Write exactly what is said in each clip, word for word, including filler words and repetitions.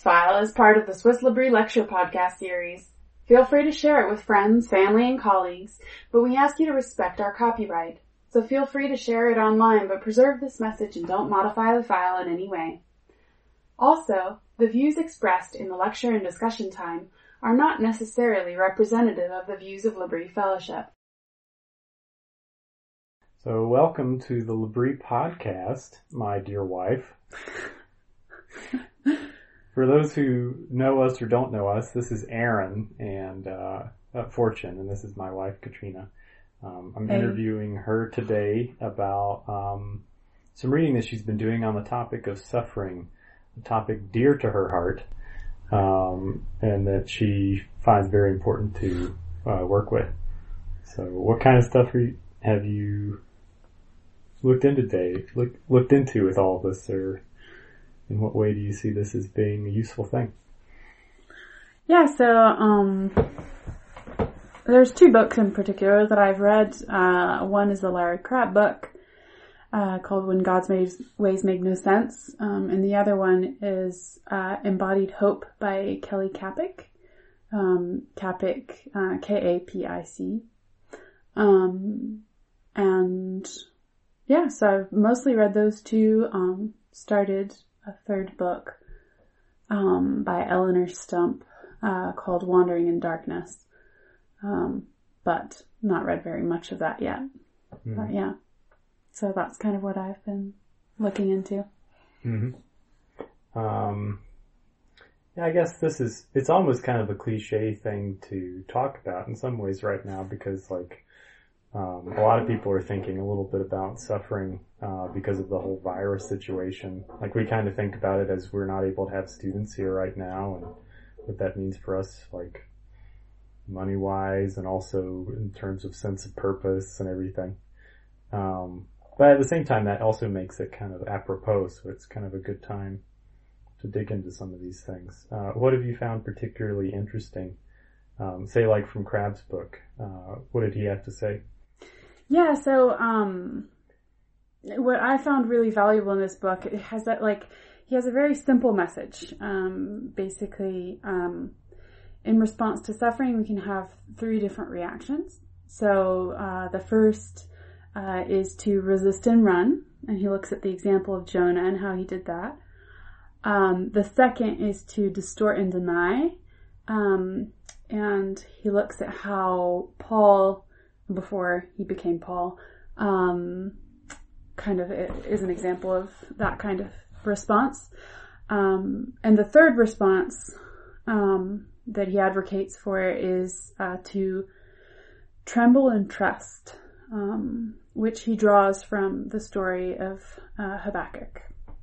file is part of the Swiss L'Abri Lecture Podcast series. Feel free to share it with friends, family, and colleagues, but we ask you to respect our copyright. So feel free to share it online, but preserve this message and don't modify the file in any way. Also, the views expressed in the lecture and discussion time are not necessarily representative of the views of L'Abri Fellowship. So welcome to the L'Abri Podcast, my dear wife. For those who know us or don't know us, this is Aaron and uh, uh, Fortune, and this is my wife, Katrina. Um, I'm hey. interviewing her today about um, some reading that she's been doing on the topic of suffering, a topic dear to her heart, um, and that she finds very important to uh, work with. So what kind of stuff are you, have you looked into today, look, looked into with all of this, or in what way do you see this as being a useful thing? Yeah, so um, there's two books in particular that I've read. Uh, one is the Larry Crabb book uh, called When God's Ways Make No Sense, um, and the other one is uh, Embodied Hope by Kelly Kapic. Um, Kapic, uh, K A P I C. Um, and yeah, so I've mostly read those two. Um, started a third book um, by Eleanor Stump uh, called Wandering in Darkness, um, but not read very much of that yet. Mm-hmm. But yeah, so that's kind of what I've been looking into. Mm-hmm. Um, yeah, I guess this is, it's almost kind of a cliche thing to talk about in some ways right now because like Um, a lot of people are thinking a little bit about suffering uh, because of the whole virus situation. Like we kind of think about it as we're not able to have students here right now and what that means for us, like money-wise and also in terms of sense of purpose and everything. Um, but at the same time, that also makes it kind of apropos, so it's kind of a good time to dig into some of these things. Uh, what have you found particularly interesting? Um, say like from Crabb's book, uh, what did he have to say? Yeah, so, um, what I found really valuable in this book, it has that, like, he has a very simple message. Um, basically, um, in response to suffering, we can have three different reactions. So, uh, the first, uh, is to resist and run. And he looks at the example of Jonah and how he did that. Um, the second is to distort and deny. Um, and he looks at how Paul, before he became Paul, um, kind of is an example of that kind of response. Um, and the third response, um, that he advocates for is, uh, to tremble and trust, um, which he draws from the story of, uh, Habakkuk.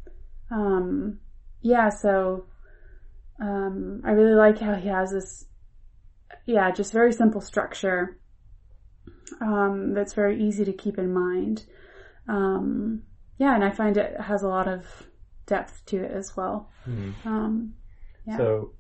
Um, yeah, so, um, I really like how he has this, yeah, just very simple structure. Um, that's very easy to keep in mind. Um, yeah, and I find it has a lot of depth to it as well. Mm-hmm. Um, yeah. So,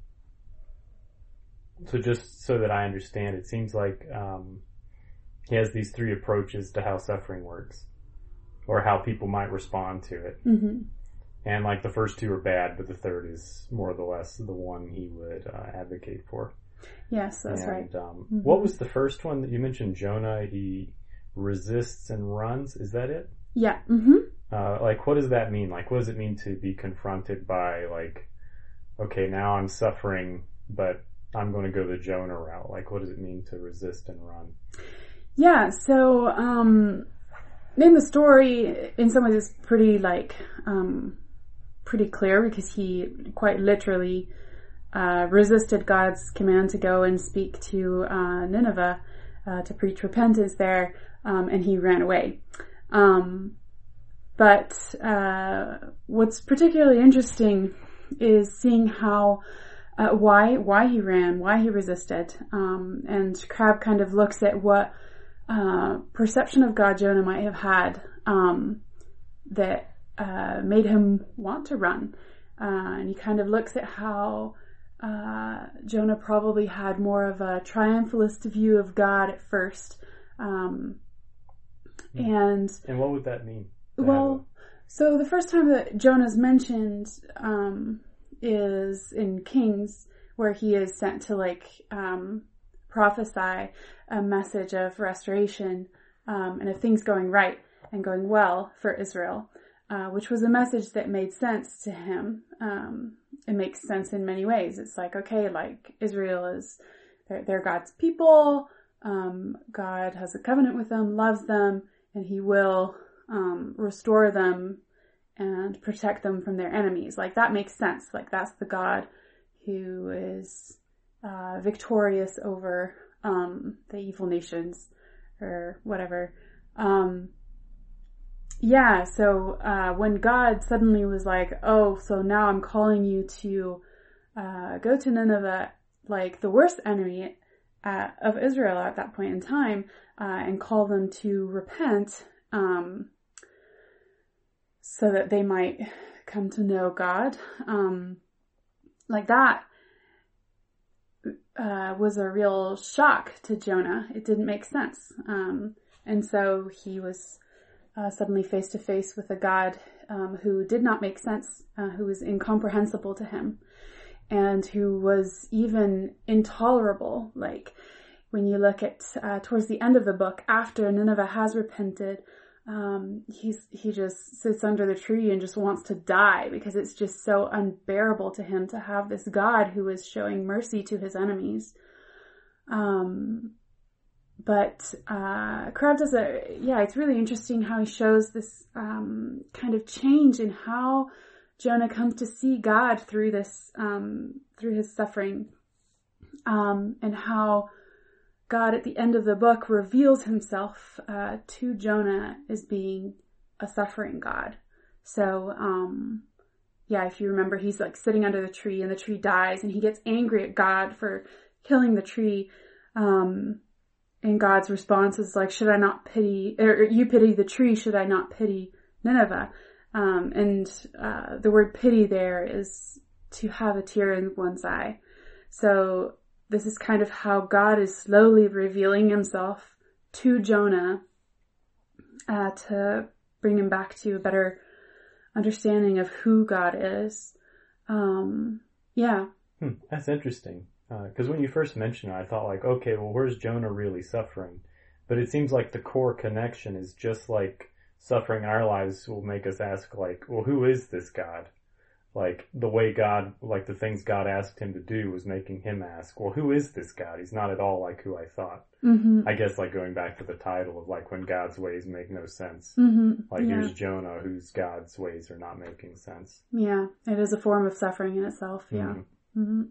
so just so that I understand, it seems like, um, he has these three approaches to how suffering works, or how people might respond to it. Mm-hmm. And like the first two are bad, but the third is more or less the one he would uh, advocate for. Yes, that's and, right. Um, mm-hmm. What was the first one that you mentioned? Jonah, he resists and runs. Is that it? Yeah. Mm-hmm. Uh, like, what does that mean? Like, what does it mean to be confronted by, like, okay, now I'm suffering, but I'm going to go the Jonah route. Like, what does it mean to resist and run? Yeah, so, um, in the story, in some ways it's pretty, like, um, pretty clear because he quite literally Uh, resisted God's command to go and speak to uh, Nineveh uh, to preach repentance there, um, and he ran away. Um, but uh, what's particularly interesting is seeing how uh, why why he ran, why he resisted, um, and Crabb kind of looks at what uh, perception of God Jonah might have had um, that uh, made him want to run, uh, and he kind of looks at how Uh, Jonah probably had more of a triumphalist view of God at first. Um, and, and what would that mean? Well, so the first time that Jonah's mentioned, um, is in Kings, where he is sent to like um, prophesy a message of restoration um, and of things going right and going well for Israel, uh, which was a message that made sense to him. Um, it makes sense in many ways. It's like, okay, like Israel is, they're, they're God's people. Um, God has a covenant with them, loves them, and he will um, restore them and protect them from their enemies. Like, that makes sense. Like, that's the God who is uh, victorious over um, the evil nations or whatever. Um, yeah, so uh, when God suddenly was like, oh, so now I'm calling you to uh, go to Nineveh, like the worst enemy uh, of Israel at that point in time, uh, and call them to repent, um, so that they might come to know God. Um, like that uh, was a real shock to Jonah. It didn't make sense. Um, and so he was uh, suddenly face to face with a God um, who did not make sense, uh, who was incomprehensible to him, and who was even intolerable. Like, when you look at uh, towards the end of the book, after Nineveh has repented, Um, he's, he just sits under the tree and just wants to die, because it's just so unbearable to him to have this God who is showing mercy to his enemies. Um, but, uh, Crabb does a, yeah, it's really interesting how he shows this, um, kind of change in how Jonah comes to see God through this, um, through his suffering, um, and how God at the end of the book reveals himself uh, to Jonah as being a suffering God. So, um, yeah, if you remember, he's like sitting under the tree and the tree dies, and he gets angry at God for killing the tree. Um, and God's response is like, should I not pity, or you pity the tree, should I not pity Nineveh? Um, and uh, the word pity there is to have a tear in one's eye. So this is kind of how God is slowly revealing himself to Jonah uh, to bring him back to a better understanding of who God is. Um, yeah. Hmm, that's interesting. Because uh, when you first mentioned it, I thought like, okay, well, where's Jonah really suffering? But it seems like the core connection is just like suffering in our lives will make us ask like, well, who is this God? Like, the way God, like the things God asked him to do was making him ask, well, who is this God? He's not at all like who I thought. Mm-hmm. I guess like going back to the title of like when God's ways make no sense. Mm-hmm. Like yeah. Here's Jonah, whose God's ways are not making sense. Yeah, it is a form of suffering in itself, yeah. Mm-hmm. Mm-hmm.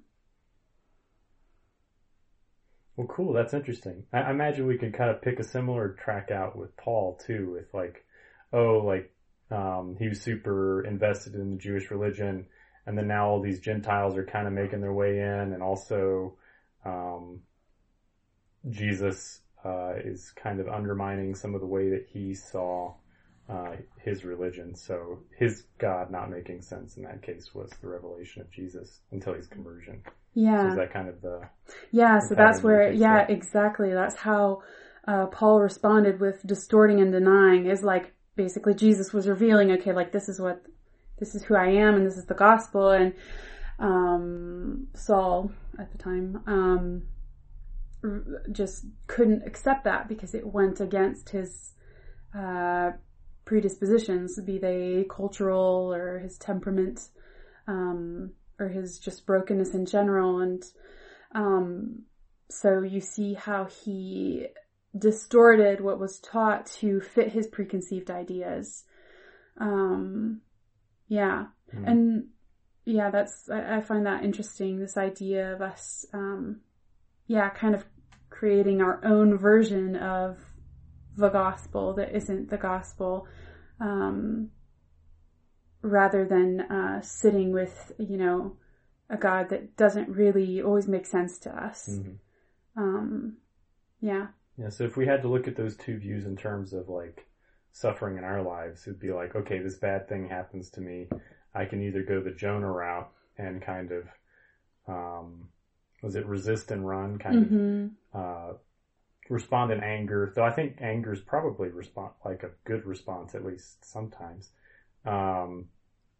Well, cool, that's interesting. I, I imagine we can kind of pick a similar track out with Paul too, with like, oh, like, Um, he was super invested in the Jewish religion, and then now all these Gentiles are kind of making their way in, and also, um, Jesus, uh, is kind of undermining some of the way that he saw, uh, his religion. So his God not making sense in that case was the revelation of Jesus until his conversion. Yeah. So is that kind of the... Yeah, the so that's where, yeah, there? exactly. That's how, uh, Paul responded with distorting and denying, is like, basically Jesus was revealing, okay, like this is what, this is who I am, and this is the gospel. And, um, Saul at the time, um, just couldn't accept that because it went against his, uh, predispositions, be they cultural or his temperament, um, or his just brokenness in general. And, um, so you see how he distorted what was taught to fit his preconceived ideas. Um, yeah. Mm. And yeah, that's, I, I find that interesting, this idea of us, um, yeah, kind of creating our own version of the gospel that isn't the gospel, um, rather than, uh, sitting with, you know, a God that doesn't really always make sense to us. Mm-hmm. Um, yeah. Yeah, so if we had to look at those two views in terms of like suffering in our lives, it'd be like, okay, this bad thing happens to me. I can either go the Jonah route and kind of, um, was it resist and run, kind mm-hmm. of, uh, respond in anger. Though I think anger is probably respond like a good response, at least sometimes. Um,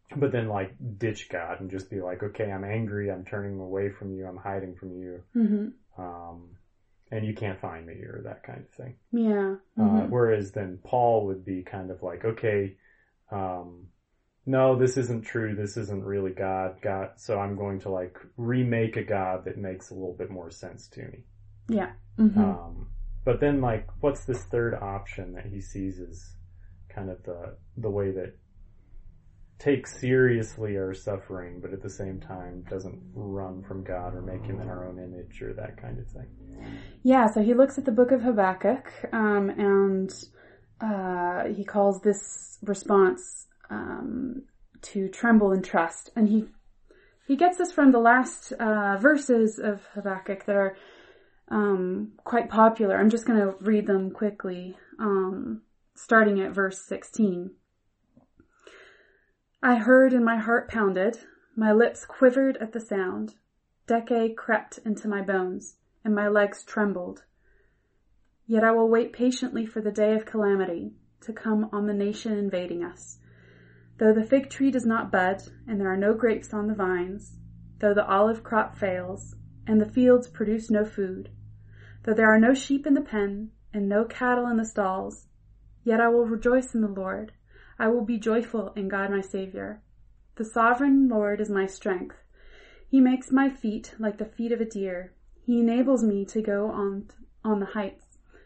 but then like ditch God and just be like, okay, I'm angry, I'm turning away from you, I'm hiding from you, mm-hmm. um, and you can't find me, or that kind of thing. Yeah. Mm-hmm. Uh, whereas then Paul would be kind of like, okay, um, no, this isn't true, this isn't really God, God, so I'm going to like remake a God that makes a little bit more sense to me. Yeah. Mm-hmm. Um, but then like, what's this third option that he sees as kind of the, the way that takes seriously our suffering, but at the same time doesn't run from God or make him in our own image or that kind of thing? Yeah, so he looks at the book of Habakkuk, um, and uh, he calls this response um, to tremble and trust. And he he gets this from the last uh, verses of Habakkuk that are um, quite popular. I'm just going to read them quickly, um, starting at verse sixteen. I heard and my heart pounded, my lips quivered at the sound. Decay crept into my bones, and my legs trembled. Yet I will wait patiently for the day of calamity to come on the nation invading us. Though the fig tree does not bud, and there are no grapes on the vines, though the olive crop fails, and the fields produce no food, though there are no sheep in the pen, and no cattle in the stalls, yet I will rejoice in the Lord. I will be joyful in God my Savior. The sovereign Lord is my strength. He makes my feet like the feet of a deer. He enables me to go on on the heights.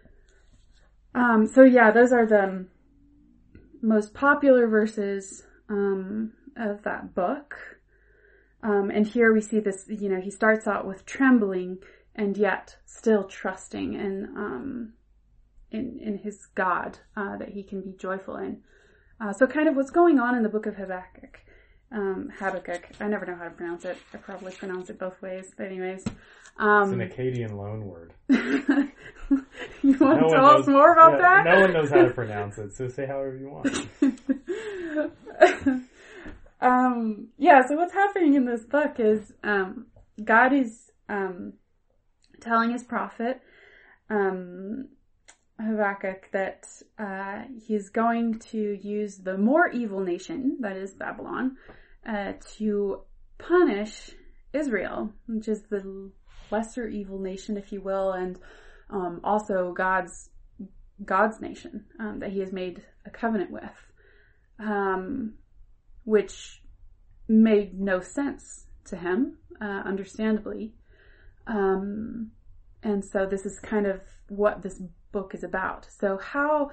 Um, so yeah, those are the most popular verses um, of that book. Um, and here we see this, you know, he starts out with trembling and yet still trusting in um, in, in his God uh, that he can be joyful in. Uh, so kind of what's going on in the book of Habakkuk. Um, Habakkuk. I never know how to pronounce it. I probably pronounce it both ways. But anyways. Um, it's an Akkadian loan word. You want no to tell us more about yeah, that? No one knows how to pronounce it, so say however you want. um, yeah, so what's happening in this book is um, God is um, telling his prophet, um, Habakkuk, that uh, he's going to use the more evil nation, that is Babylon, uh, to punish Israel, which is the lesser evil nation, if you will, and um, also God's God's nation um, that he has made a covenant with, um, which made no sense to him, uh, understandably. Um, and so this is kind of what this book is about. So how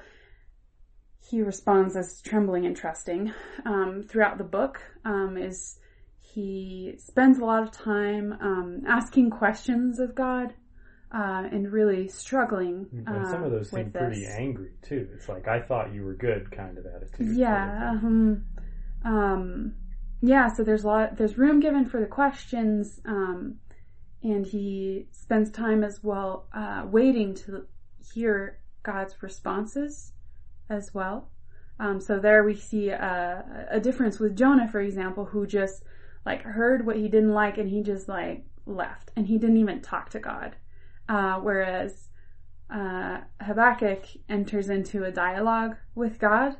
he responds as trembling and trusting um, throughout the book um, is he spends a lot of time um, asking questions of God uh, and really struggling uh, and some of those seem with pretty this. angry too. It's like, I thought you were good kind of attitude. Yeah. Um, um, yeah, so there's a lot, there's room given for the questions, um, and he spends time as well uh, waiting to hear God's responses as well. Um, so there we see a, a difference with Jonah, for example, who just like heard what he didn't like and he just like left and he didn't even talk to God. Uh, whereas uh, Habakkuk enters into a dialogue with God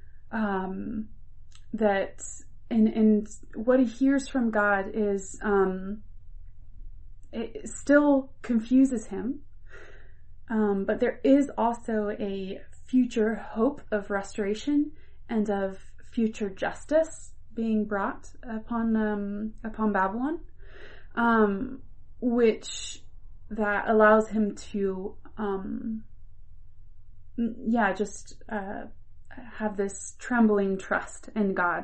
um, that and, and what he hears from God is um, it still confuses him. Um, but there is also a future hope of restoration and of future justice being brought upon um, upon Babylon, um, which that allows him to, um, yeah, just uh, have this trembling trust in God.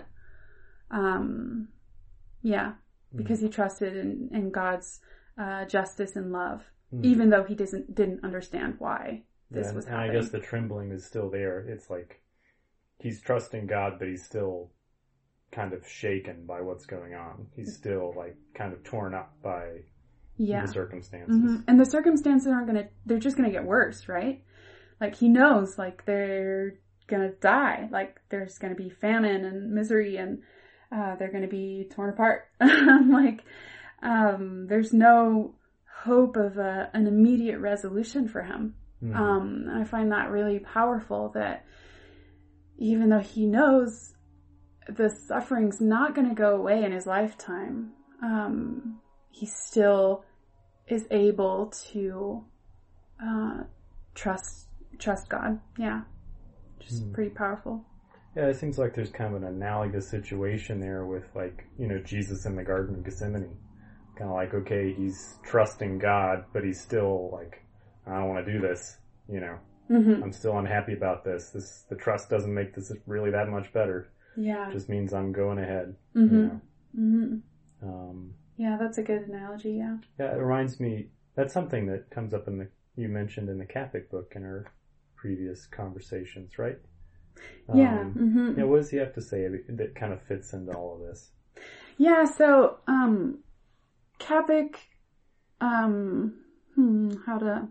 Um, yeah, because he trusted in, in God's uh, justice and love. Mm-hmm. Even though he doesn't didn't understand why this yeah, was and happening. I guess the trembling is still there. It's like he's trusting God, but he's still kind of shaken by what's going on. He's still like kind of torn up by yeah. the circumstances. Mm-hmm. And the circumstances aren't gonna, they're just gonna get worse, right? Like he knows like they're gonna die. Like there's gonna be famine and misery and uh, they're gonna be torn apart. like um, there's no hope of a, an immediate resolution for him. Mm-hmm. Um, and I find that really powerful that even though he knows the suffering's not going to go away in his lifetime, um, he still is able to uh, trust trust God. Yeah, just mm. pretty powerful. Yeah, it seems like there's kind of an analogous situation there with, like, you know, Jesus in the Garden of Gethsemane. Kind of like, okay, he's trusting God, but he's still like, I don't want to do this, you know. Mm-hmm. I'm still unhappy about this. This the trust doesn't make this really that much better. Yeah. It just means I'm going ahead. Mm-hmm. You know? Mm-hmm. Um, yeah, that's a good analogy, yeah. Yeah, it reminds me, that's something that comes up in the, you mentioned in the Catholic book in our previous conversations, right? Yeah. Um, mm-hmm. yeah, what does he have to say that kind of fits into all of this? Yeah, so, um, Catholic, um, hmm, how to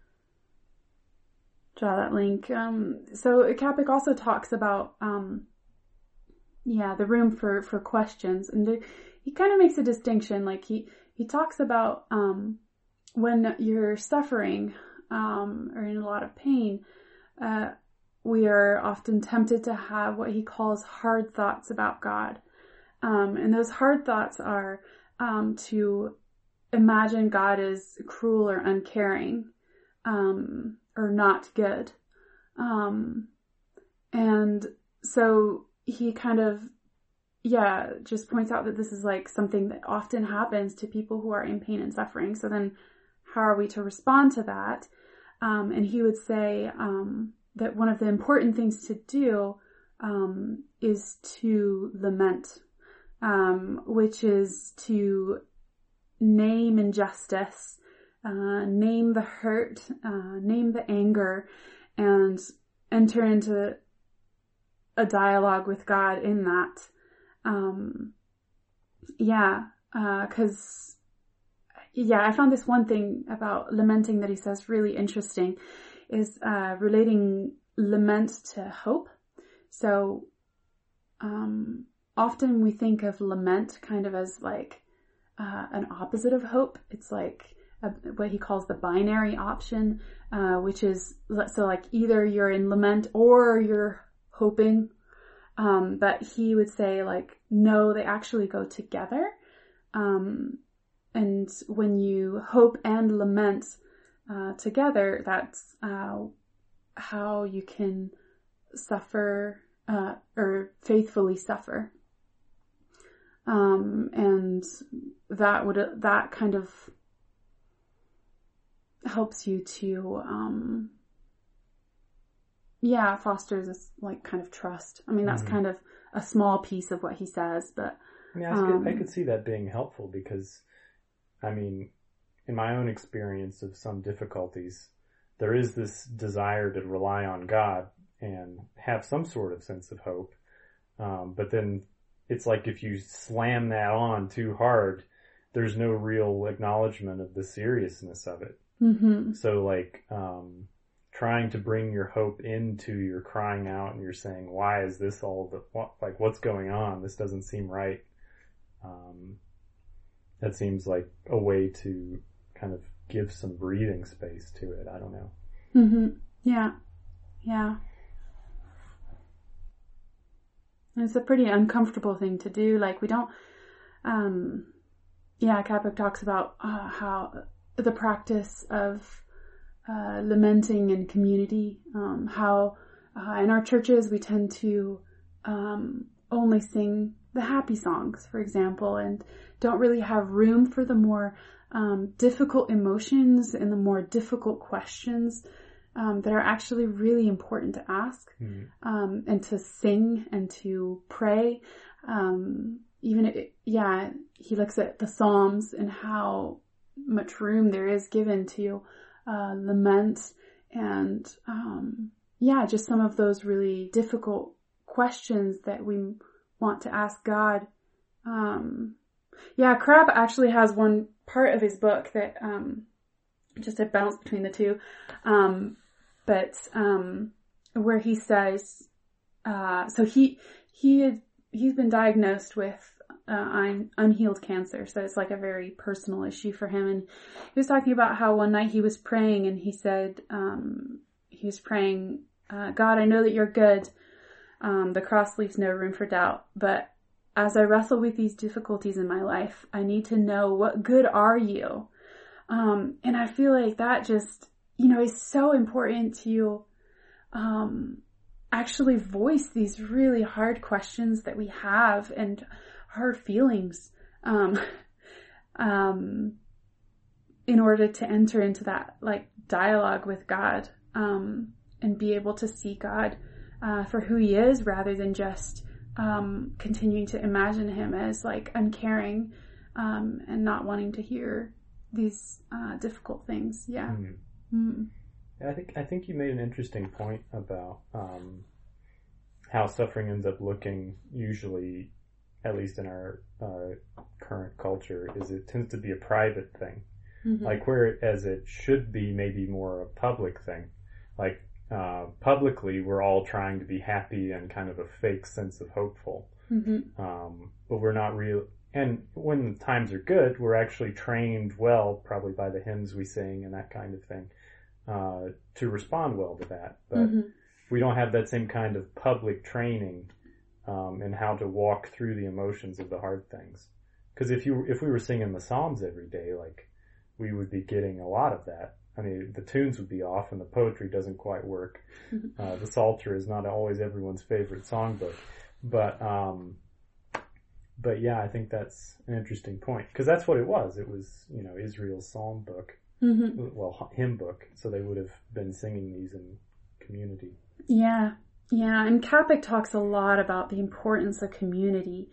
draw that link. Um, so Catholic also talks about, um, yeah, the room for, for questions. And the, he kind of makes a distinction. Like he, he talks about, um, when you're suffering, um, or in a lot of pain, uh, we are often tempted to have what he calls hard thoughts about God. Um, and those hard thoughts are, um, to imagine God as cruel or uncaring, um, or not good. Um, and so he kind of, yeah, just points out that this is like something that often happens to people who are in pain and suffering. So then how are we to respond to that? Um, and he would say, um, that one of the important things to do, um, is to lament, um, which is to name injustice, uh, name the hurt, uh, name the anger, and enter into a dialogue with God in that. Um, yeah, uh, cause, yeah, I found this one thing about lamenting that he says really interesting is, uh, relating lament to hope. So, um, often we think of lament kind of as like, uh, an opposite of hope. It's like a, what he calls the binary option, uh, which is, so like either you're in lament or you're hoping. Um, but he would say like, no, they actually go together. Um, and when you hope and lament, uh, together, that's, uh, how you can suffer, uh, or faithfully suffer. Um, and that would, that kind of helps you to, um, yeah, fosters this like kind of trust. I mean, that's mm-hmm. kind of a small piece of what he says, but I mean, I, um, could, I could see that being helpful because, I mean, in my own experience of some difficulties, there is this desire to rely on God and have some sort of sense of hope. Um, but then it's like if you slam that on too hard, there's no real acknowledgement of the seriousness of it. Mm-hmm. So like, um, trying to bring your hope into your crying out and you're saying, why is this all the, what, like what's going on? This doesn't seem right. Um, that seems like a way to kind of give some breathing space to it. I don't know. Mm-hmm. Yeah. Yeah. And it's a pretty uncomfortable thing to do. Like we don't, um, yeah, Catholic talks about uh, how the practice of uh, lamenting in community, um, how uh, in our churches we tend to um, only sing the happy songs, for example, and don't really have room for the more um, difficult emotions and the more difficult questions um, that are actually really important to ask, mm-hmm. um, and to sing and to pray. Um, even if, yeah, he looks at the Psalms and how much room there is given to uh, lament and um, yeah, just some of those really difficult questions that we want to ask God. Um, yeah, Crabb actually has one part of his book that, um, just a bounce between the two. Um, but, um, where he says, uh, so he, he had, he's been diagnosed with, uh, un- unhealed cancer. So it's like a very personal issue for him. And he was talking about how one night he was praying and he said, um, he was praying, uh, God, I know that you're good. Um, the cross leaves no room for doubt. But as I wrestle with these difficulties in my life, I need to know, what good are you? Um, and I feel like that just, you know, is so important to um, actually voice these really hard questions that we have and hard feelings um, um, in order to enter into that like dialogue with God um, and be able to see God uh, for who he is, rather than just um, continuing to imagine him as like uncaring um, and not wanting to hear these uh, difficult things. Yeah. Mm. Mm. I think I think you made an interesting point about um, how suffering ends up looking usually, at least in our uh, current culture, is it tends to be a private thing. Mm-hmm. Like whereas it should be maybe more a public thing. Like uh, publicly we're all trying to be happy and kind of a fake sense of hopeful. Mm-hmm. Um, but we're not real. And when times are good, we're actually trained well, probably by the hymns we sing and that kind of thing, uh, to respond well to that. But mm-hmm. we don't have that same kind of public training um, in how to walk through the emotions of the hard things. Because if you if we were singing the Psalms every day, like, we would be getting a lot of that. I mean, the tunes would be off and the poetry doesn't quite work. Mm-hmm. Uh, the Psalter is not always everyone's favorite songbook. But, um, but yeah, I think that's an interesting point. Because that's what it was. It was, you know, Israel's psalm book. Mm-hmm. Well, hymn book. So they would have been singing these in community. Yeah. Yeah. And Catholic talks a lot about the importance of community.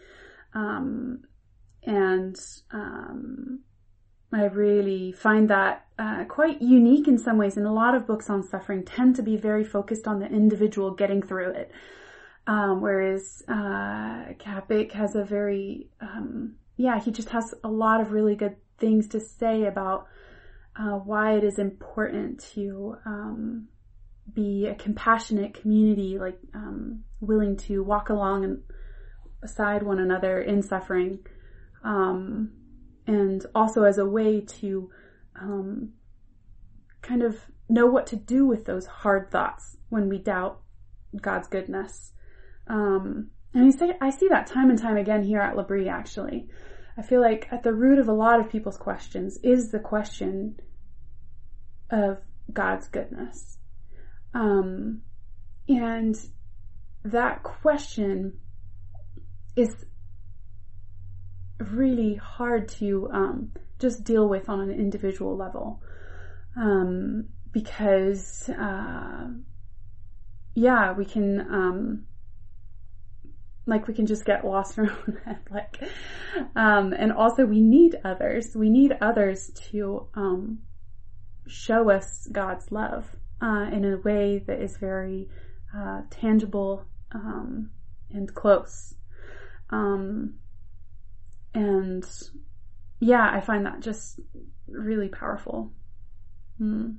Um, and, um, I really find that uh, quite unique in some ways. And a lot of books on suffering tend to be very focused on the individual getting through it. Um, whereas uh, Capek has a very, um, yeah, he just has a lot of really good things to say about uh, why it is important to um, be a compassionate community, like um, willing to walk along and beside one another in suffering. Um, And also as a way to um, kind of know what to do with those hard thoughts when we doubt God's goodness. Um, and I, say, I see that time and time again here at L'Abri, actually. I feel like at the root of a lot of people's questions is the question of God's goodness. Um, and that question is really hard to um, just deal with on an individual level, um, because uh, yeah, we can um, like we can just get lost in our own head, like, um, and also we need others. We need others to um, show us God's love uh, in a way that is very uh, tangible um, and close. Um, And yeah, I find that just really powerful. Mm.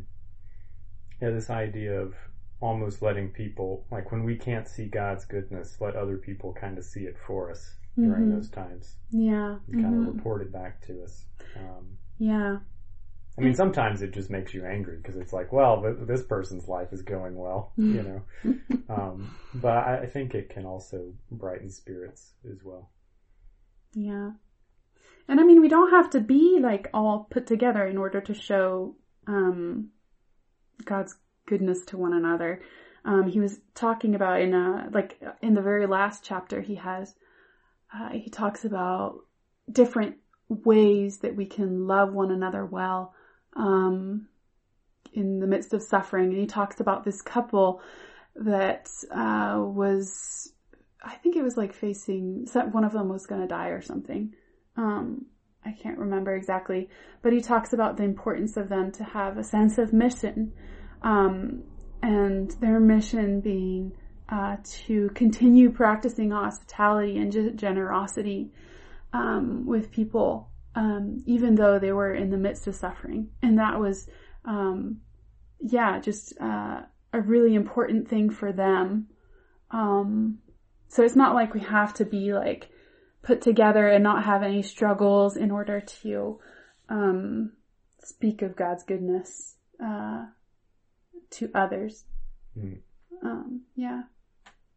Yeah, this idea of almost letting people, like when we can't see God's goodness, let other people kind of see it for us mm-hmm. during those times. Yeah. And kind mm-hmm. of report it back to us. Um, yeah. I mean, sometimes it just makes you angry because it's like, well, th- this person's life is going well, you know. um, but I, I think it can also brighten spirits as well. Yeah. And I mean, we don't have to be like all put together in order to show um, God's goodness to one another. Um, he was talking about in a, like in the very last chapter he has, uh, he talks about different ways that we can love one another well um, in the midst of suffering. And he talks about this couple that uh, was... I think it was like facing, one of them was going to die or something. Um, I can't remember exactly, but he talks about the importance of them to have a sense of mission, um, and their mission being uh, to continue practicing hospitality and ge- generosity um, with people, um, even though they were in the midst of suffering. And that was, um, yeah, just uh, a really important thing for them. Um, So it's not like we have to be like put together and not have any struggles in order to um, speak of God's goodness uh, to others. Mm. Um, yeah.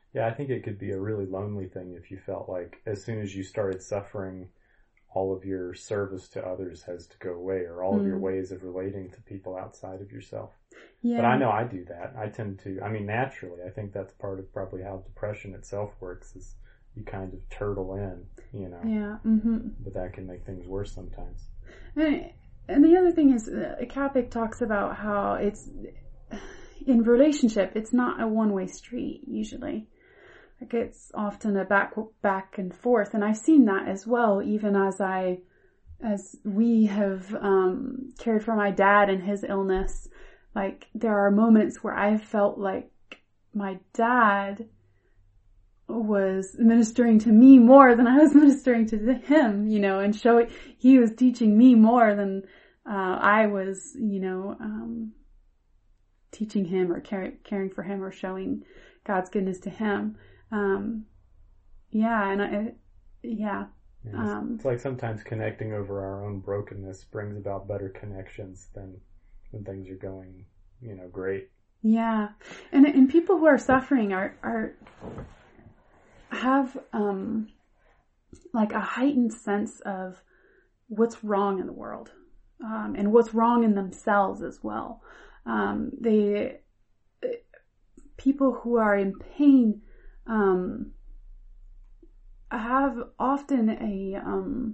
Yeah, I think it could be a really lonely thing if you felt like as soon as you started suffering, all of your service to others has to go away, or all mm. of your ways of relating to people outside of yourself. Yeah. But I know I do that. I tend to, I mean, naturally, I think that's part of probably how depression itself works, is you kind of turtle in, you know. Yeah. Mm-hmm. But that can make things worse sometimes. And, and the other thing is, uh, Kapik talks about how it's, in relationship, it's not a one-way street, usually. Like, it's often a back, back and forth. And I've seen that as well, even as I, as we have, um, cared for my dad and his illness. Like, there are moments where I felt like my dad was ministering to me more than I was ministering to him, you know, and showing, he was teaching me more than, uh, I was, you know, um, teaching him or care, caring for him or showing God's goodness to him. Um, yeah, and I, yeah. yeah it's, um, it's like sometimes connecting over our own brokenness brings about better connections than when things are going, you know, great. Yeah. And, and people who are suffering are, are, have, um, like a heightened sense of what's wrong in the world, um, and what's wrong in themselves as well. Um, they, people who are in pain, um, have often a, um,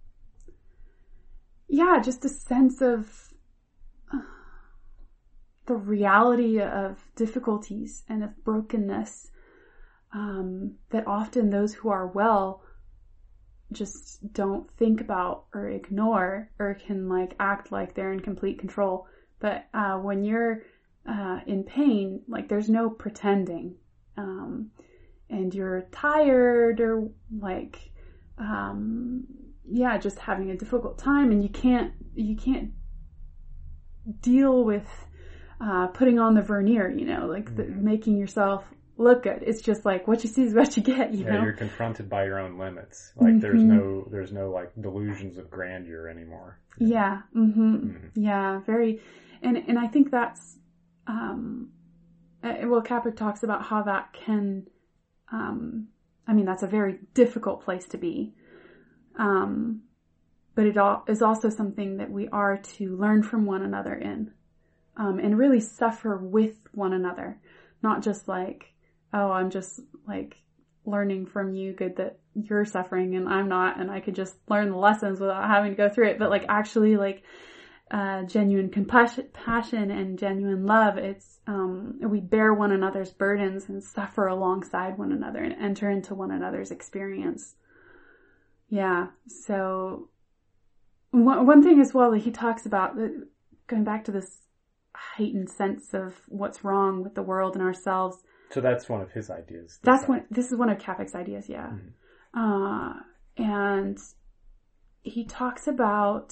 yeah, just a sense of uh, the reality of difficulties and of brokenness, um, that often those who are well just don't think about or ignore, or can like act like they're in complete control. But, uh, when you're, uh, in pain, like there's no pretending, um, and you're tired or like, um, yeah, just having a difficult time, and you can't, you can't deal with, uh, putting on the veneer, you know, like the, making yourself look good. It's just like what you see is what you get, you yeah, know? You're confronted by your own limits. Like mm-hmm. there's no, there's no like delusions of grandeur anymore. Yeah. Mm-hmm. Mm-hmm. Yeah. Very, and, and I think that's, um, well, Kapik talks about how that can, um, I mean, that's a very difficult place to be. Um, but it all is also something that we are to learn from one another in, um, and really suffer with one another. Not just like, oh, I'm just like learning from you, good that you're suffering and I'm not, and I could just learn the lessons without having to go through it. But like actually like, uh, genuine compassion, passion and genuine love. It's, um, we bear one another's burdens and suffer alongside one another and enter into one another's experience. Yeah. So one, one thing as well that he talks about, that going back to this heightened sense of what's wrong with the world and ourselves. So that's one of his ideas. That's one, this is one of Kapik's ideas. Yeah. Mm-hmm. Uh, and he talks about,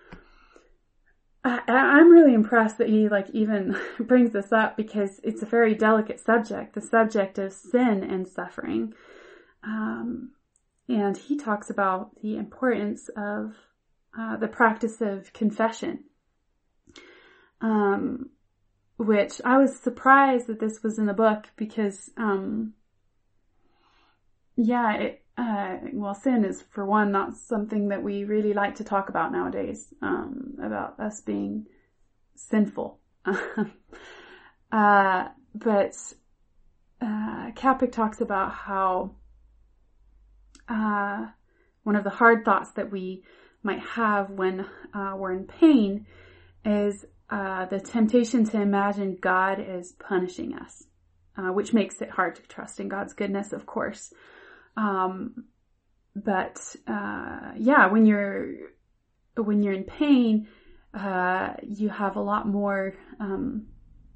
I, I'm really impressed that he like even brings this up, because it's a very delicate subject, the subject of sin and suffering. Um, and he talks about the importance of uh, the practice of confession, um, which I was surprised that this was in the book, because, um, yeah, it, Uh, well, sin is, for one, not something that we really like to talk about nowadays, um, about us being sinful. uh, but, uh, Kapik talks about how, uh, one of the hard thoughts that we might have when, uh, we're in pain is, uh, the temptation to imagine God is punishing us, uh, which makes it hard to trust in God's goodness, of course. Um, but, uh, yeah, when you're, when you're in pain, uh, you have a lot more, um,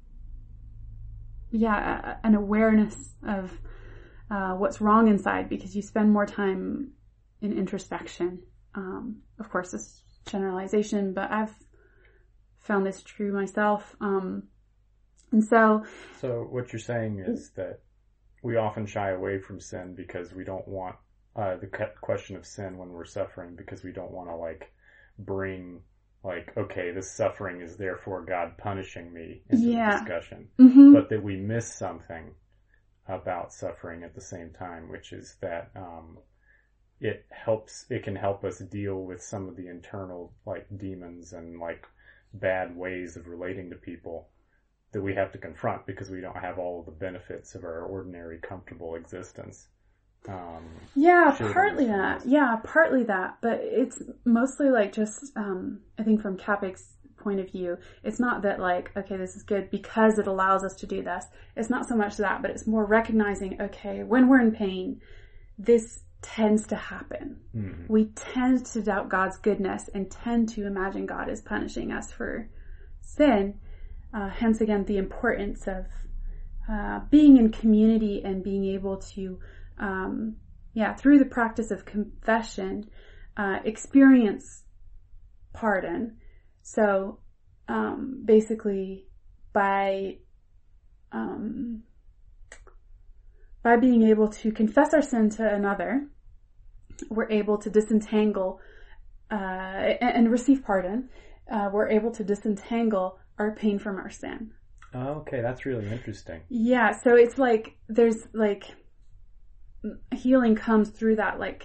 yeah, an awareness of, uh, what's wrong inside, because you spend more time in introspection. Um, of course, this generalization, but I've found this true myself. Um, and so. So what you're saying is that we often shy away from sin because we don't want, uh, the question of sin when we're suffering, because we don't want to like bring like, okay, this suffering is therefore God punishing me into yeah. the discussion, mm-hmm. but that we miss something, about suffering at the same time, which is that um, it helps, it can help us deal with some of the internal like demons and like bad ways of relating to people that we have to confront because we don't have all of the benefits of our ordinary, comfortable existence. Um, yeah, partly that. Yeah, partly that. But it's mostly like just, um, I think from Capek's point of view, it's not that like, okay, this is good because it allows us to do this. It's not so much that, but it's more recognizing, okay, when we're in pain, this tends to happen. Mm-hmm. We tend to doubt God's goodness and tend to imagine God is punishing us for sin. Uh, hence, again, the importance of uh, being in community and being able to, um, yeah, through the practice of confession, uh, experience pardon. So, um, basically, by um, by being able to confess our sin to another, we're able to disentangle uh, and, and receive pardon. Uh, we're able to disentangle our pain from our sin. Oh, okay, that's really interesting. Yeah, so it's like there's like healing comes through that like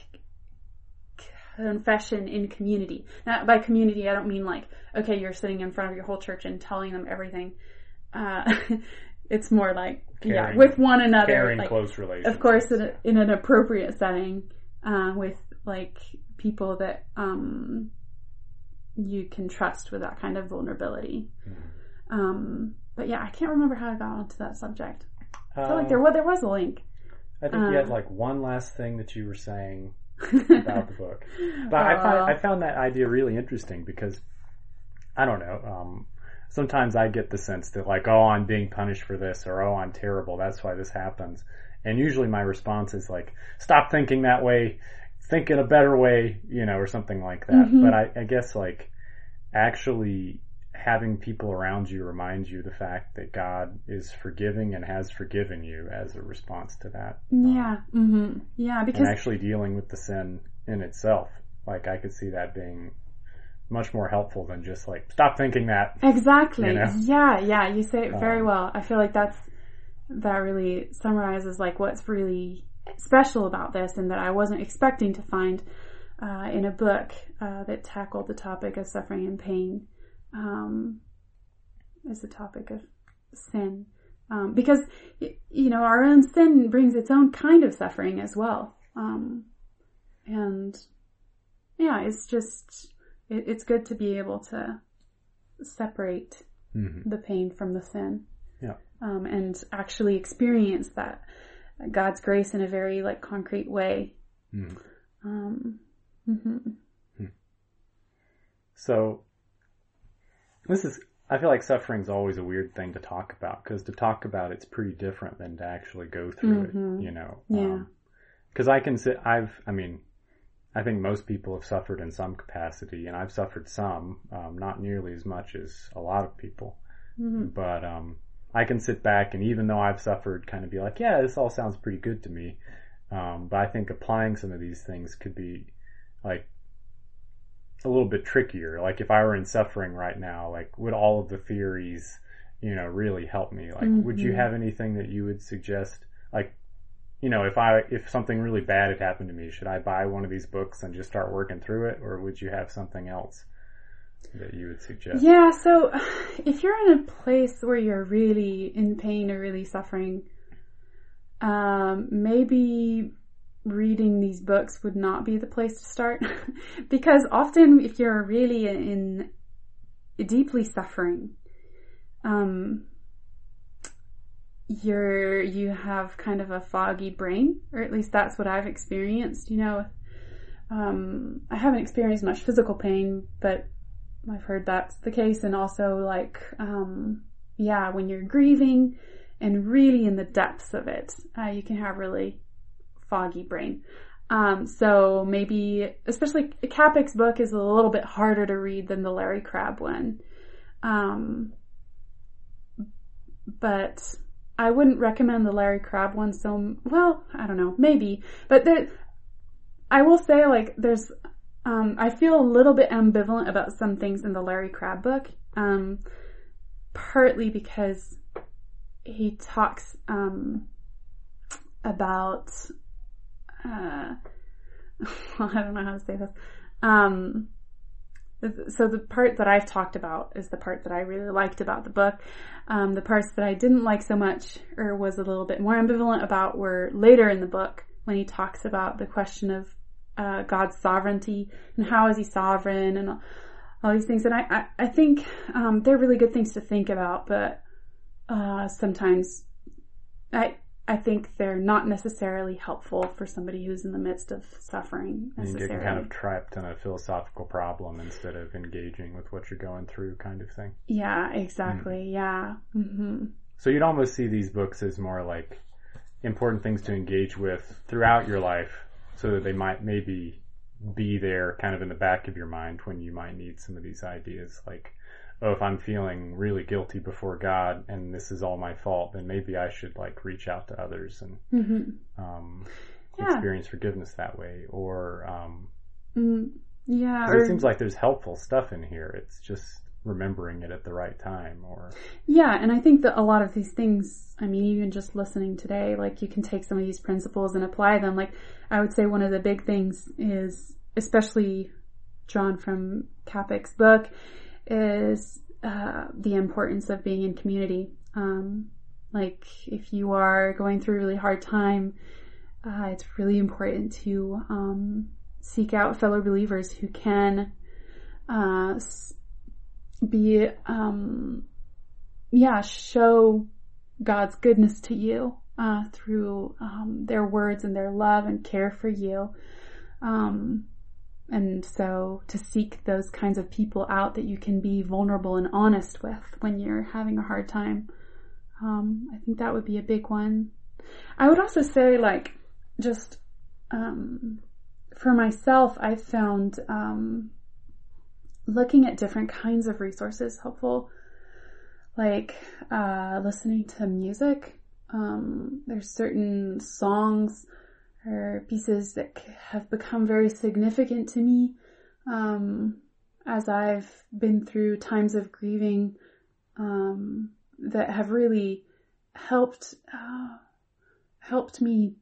confession in community. Now, by community, I don't mean like, okay, you're sitting in front of your whole church and telling them everything. Uh, it's more like, caring, yeah, with one another. Caring, like, close relationships. Of course, in, a, in an appropriate setting, uh, with like people that, um, you can trust with that kind of vulnerability. Mm-hmm. Um, but yeah, I can't remember how I got onto that subject. I feel um, like there was, there was a link. I think um, you had like one last thing that you were saying about the book. But uh, I, find, I found that idea really interesting because, I don't know, um, sometimes I get the sense that like, oh, I'm being punished for this, or oh, I'm terrible, that's why this happens. And usually my response is like, stop thinking that way, think in a better way, you know, or something like that. Mm-hmm. But I, I guess like actually having people around you remind you the fact that God is forgiving and has forgiven you as a response to that. Yeah. Um, mm-hmm. Yeah. Because and actually dealing with the sin in itself. Like I could see that being much more helpful than just like, stop thinking that. Exactly. You know? Yeah. Yeah. You say it very um, well. I feel like that's, that really summarizes like what's really special about this and that I wasn't expecting to find uh, in a book uh, that tackled the topic of suffering and pain, um, is the topic of sin. Um, because, you know, our own sin brings its own kind of suffering as well. Um, and yeah, it's just, it, it's good to be able to separate mm-hmm. the pain from the sin. Yeah. Um, and actually experience that God's grace in a very like concrete way. Mm. Um, mm-hmm. hmm. So this is, I feel like suffering is always a weird thing to talk about because to talk about it's pretty different than to actually go through mm-hmm. it, you know. Yeah. Because um, I can sit, I've, I mean, I think most people have suffered in some capacity, and I've suffered some, um, not nearly as much as a lot of people, mm-hmm. but um. I can sit back and even though I've suffered kind of be like, yeah, this all sounds pretty good to me. Um, but I think applying some of these things could be like a little bit trickier. Like if I were in suffering right now, like would all of the theories, you know, really help me? Like, mm-hmm. would you have anything that you would suggest? Like, you know, if I, if something really bad had happened to me, should I buy one of these books and just start working through it? Or would you have something else that you would suggest? Yeah, so if you're in a place where you're really in pain or really suffering, um, maybe reading these books would not be the place to start. Because often if you're really in deeply suffering, um, you're, you have kind of a foggy brain, or at least that's what I've experienced, you know. Um, I haven't experienced much physical pain, but I've heard that's the case. And also like, um, yeah, when you're grieving and really in the depths of it, uh, you can have really foggy brain. Um, so maybe, especially Capek's book is a little bit harder to read than the Larry Crabb one. Um, but I wouldn't recommend the Larry Crabb one so, well, I don't know, maybe, but there, I will say like there's, Um, I feel a little bit ambivalent about some things in the Larry Crabb book, um, partly because he talks, um, about, uh, well, I don't know how to say this. Um, so the part that I've talked about is the part that I really liked about the book. Um, the parts that I didn't like so much, or was a little bit more ambivalent about, were later in the book when he talks about the question of uh, God's sovereignty and how is he sovereign and all, all these things. And I, I, I think um, they're really good things to think about, but uh, sometimes I I think they're not necessarily helpful for somebody who's in the midst of suffering necessarily. You get kind of trapped in a philosophical problem instead of engaging with what you're going through, kind of thing. Yeah, exactly. Mm. Yeah. Mm-hmm. So you'd almost see these books as more like important things to engage with throughout your life, so that they might maybe be there kind of in the back of your mind when you might need some of these ideas, like, oh, if I'm feeling really guilty before God and this is all my fault, then maybe I should like reach out to others and mm-hmm. um, yeah. experience forgiveness that way. Or um, mm, yeah, or, it seems like there's helpful stuff in here. It's just remembering it at the right time. Or yeah, and I think that a lot of these things, I mean, even just listening today, like you can take some of these principles and apply them. Like I would say one of the big things is, especially drawn from Capek's book, is uh, the importance of being in community. Um, like if you are going through a really hard time, uh, it's really important to um, seek out fellow believers who can uh, be, um, yeah, show God's goodness to you uh, through um, their words and their love and care for you. Um, And so to seek those kinds of people out that you can be vulnerable and honest with when you're having a hard time. Um, I think that would be a big one. I would also say, like, just, um, for myself, I found, um, looking at different kinds of resources helpful. Like, uh, listening to music. Um, there's certain songs or pieces that have become very significant to me um, as I've been through times of grieving um, that have really helped uh, helped me,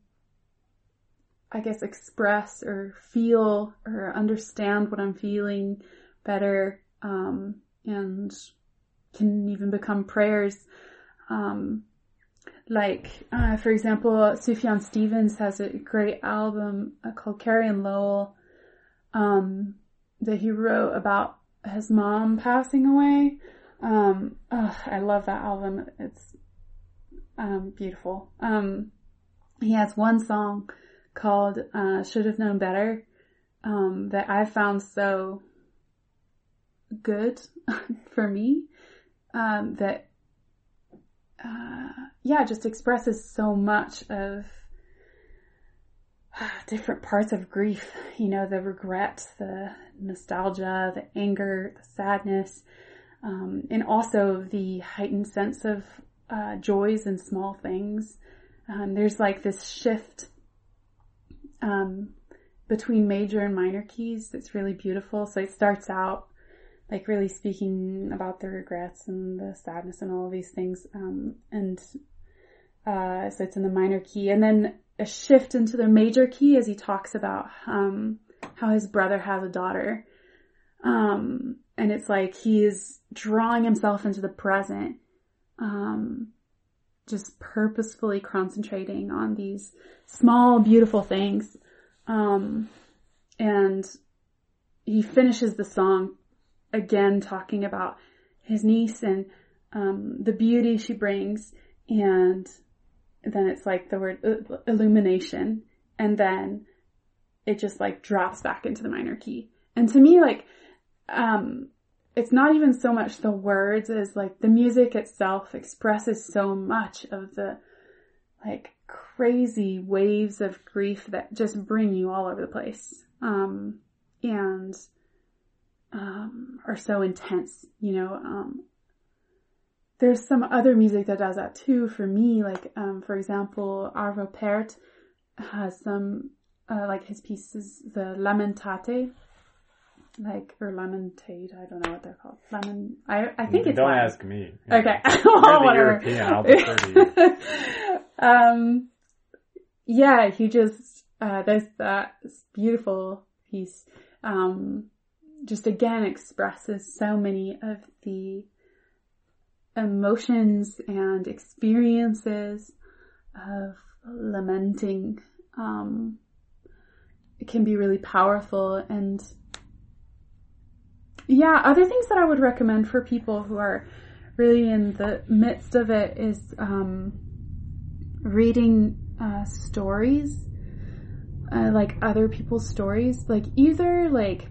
I guess, express or feel or understand what I'm feeling better, um, and can even become prayers. Um, Like, uh, for example, Sufjan Stevens has a great album called Carrie and Lowell, um, that he wrote about his mom passing away. Um, oh, I love that album. It's, um, beautiful. Um, he has one song called, uh, Should Have Known Better, um, that I found so good for me, um, that Uh, yeah, just expresses so much of uh, different parts of grief, you know, the regret, the nostalgia, the anger, the sadness, um, and also the heightened sense of uh, joys and small things. Um, there's like this shift um, between major and minor keys that's really beautiful. So it starts out like really speaking about the regrets and the sadness and all of these things. Um, and, uh, so it's in the minor key, and then a shift into the major key as he talks about, um, how his brother has a daughter. Um, and it's like he is drawing himself into the present, um, just purposefully concentrating on these small, beautiful things. Um, and he finishes the song again talking about his niece and um, the beauty she brings, and then it's like the word uh, illumination, and then it just like drops back into the minor key. And to me, like, um, it's not even so much the words as like the music itself expresses so much of the like crazy waves of grief that just bring you all over the place. Um, and Um, are so intense, you know. Um, there's some other music that does that too for me, like, um, for example, Arvo Pärt has some, uh, like his pieces, the Lamentate, like, or Lamentate, I don't know what they're called. Lemon, I, I think it's Don't Latin. ask me. Okay. You're the Whatever. European, I'll defer to you. um, yeah, he just, uh, there's that beautiful piece, um, just again expresses so many of the emotions and experiences of lamenting. Um, it can be really powerful. And yeah, other things that I would recommend for people who are really in the midst of it is um, reading uh, stories, uh, like other people's stories, like either like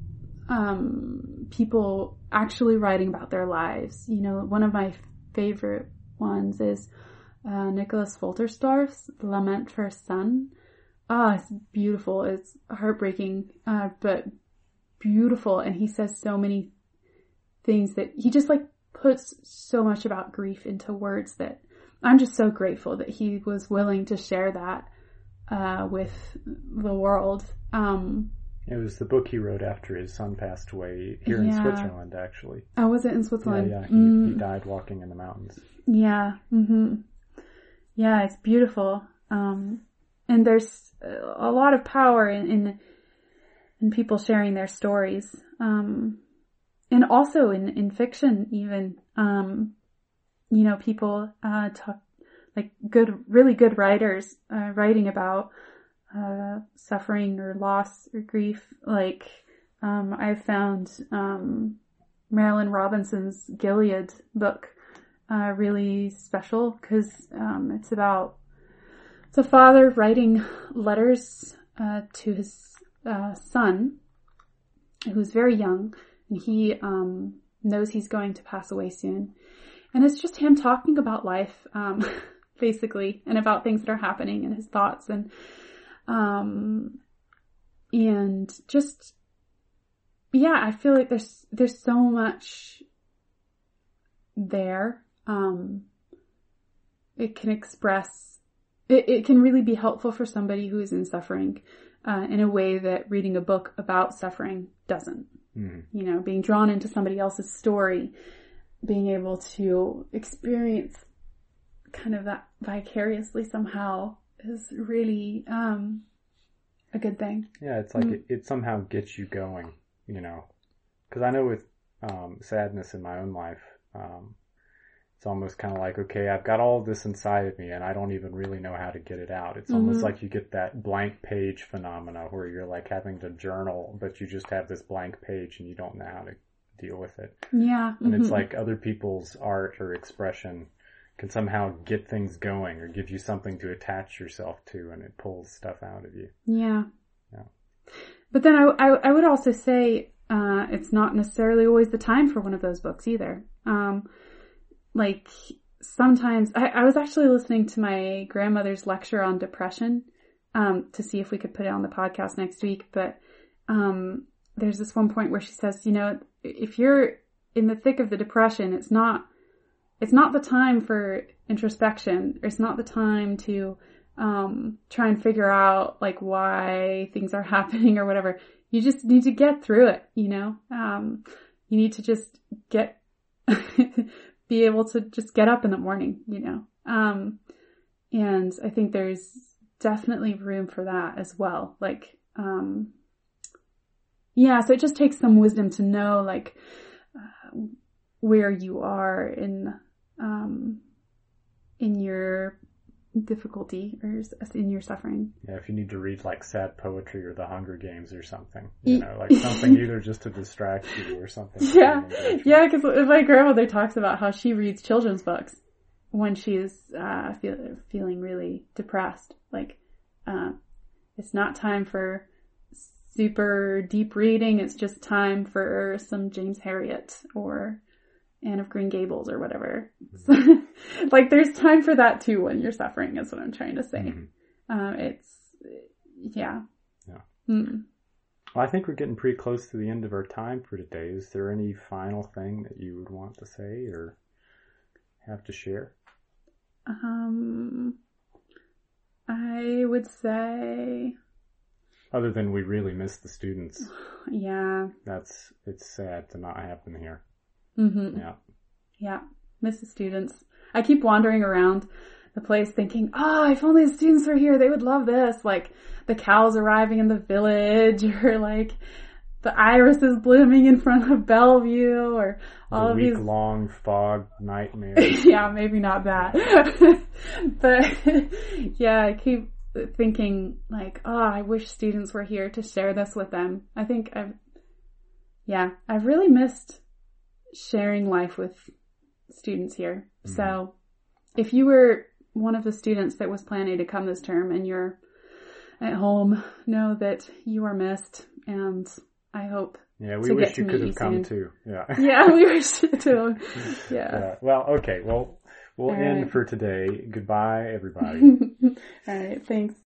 um, people actually writing about their lives. You know, one of my favorite ones is uh, Nicholas Wolterstorff's Lament for a Son. Ah, oh, it's beautiful. It's heartbreaking, uh, but beautiful. And he says so many things that he just like puts so much about grief into words that I'm just so grateful that he was willing to share that uh, with the world. Um, it was the book he wrote after his son passed away here yeah. in Switzerland, actually. Oh, was it in Switzerland? Yeah, yeah. He, mm. he died walking in the mountains. Yeah. Mm-hmm. Yeah, it's beautiful. Um, and there's a lot of power in, in, in people sharing their stories. Um, and also in, in fiction, even, um, you know, people, uh, talk, like good, really good writers, uh, writing about, uh, suffering or loss or grief. Like, um, I found, um, Marilyn Robinson's Gilead book, uh, really special because, um, it's about, it's a father writing letters, uh, to his, uh, son, who's very young, and he, um, knows he's going to pass away soon. And it's just him talking about life, um, basically, and about things that are happening and his thoughts and, um, and just, yeah, I feel like there's, there's so much there. Um, it can express, it, it can really be helpful for somebody who is in suffering, uh, in a way that reading a book about suffering doesn't. Mm. You know, being drawn into somebody else's story, being able to experience kind of that vicariously somehow is really, um, a good thing. Yeah, it's like mm. it, it somehow gets you going, you know, because I know with, um, sadness in my own life, um, it's almost kind of like, okay, I've got all this inside of me and I don't even really know how to get it out. It's mm-hmm. almost like you get that blank page phenomena where you're like having to journal, but you just have this blank page and you don't know how to deal with it. Yeah. And mm-hmm. it's like other people's art or expression can somehow get things going or give you something to attach yourself to, and it pulls stuff out of you. Yeah. Yeah. But then I, I, I would also say, uh, it's not necessarily always the time for one of those books either. Um, Like, sometimes, I, I was actually listening to my grandmother's lecture on depression, um, to see if we could put it on the podcast next week, but, um, there's this one point where she says, you know, if you're in the thick of the depression, it's not, it's not the time for introspection. It's not the time to, um, try and figure out, like, why things are happening or whatever. You just need to get through it, you know? Um, you need to just get, be able to just get up in the morning, you know. Um, and I think there's definitely room for that as well. Like, um, yeah, so it just takes some wisdom to know, like, uh, where you are in, um, in your difficulty or in your suffering. Yeah, if you need to read like sad poetry or the Hunger Games or something, you know, like something either just to distract you or something. Yeah, yeah, because my grandmother talks about how she reads children's books when she's uh, feel, feeling really depressed. Like, uh, it's not time for super deep reading. It's just time for some James Herriot or Anne of Green Gables or whatever. Mm-hmm. Like, there's time for that too when you're suffering, is what I'm trying to say. Mm-hmm. Um, it's, yeah. Yeah. Mm. Well, I think we're getting pretty close to the end of our time for today. Is there any final thing that you would want to say or have to share? Um, I would say... Other than we really miss the students. Yeah. That's, it's sad to not have them here. Mm-hmm. Yeah. Yeah. Miss the students. I keep wandering around the place thinking, oh, if only the students were here, they would love this. Like the cows arriving in the village, or like the iris is blooming in front of Bellevue, or all the of week these long fog nightmares. yeah, maybe not that. But yeah, I keep thinking like, oh, I wish students were here to share this with them. I think I've, yeah, I've really missed sharing life with students here. Mm-hmm. So if you were one of the students that was planning to come this term and you're at home, know that you are missed, and I hope Yeah, we wish you could have come too. Yeah. Yeah, we wish you too. Yeah. yeah. Well, okay. Well, we'll All end right. for today. Goodbye, everybody. All right. Thanks.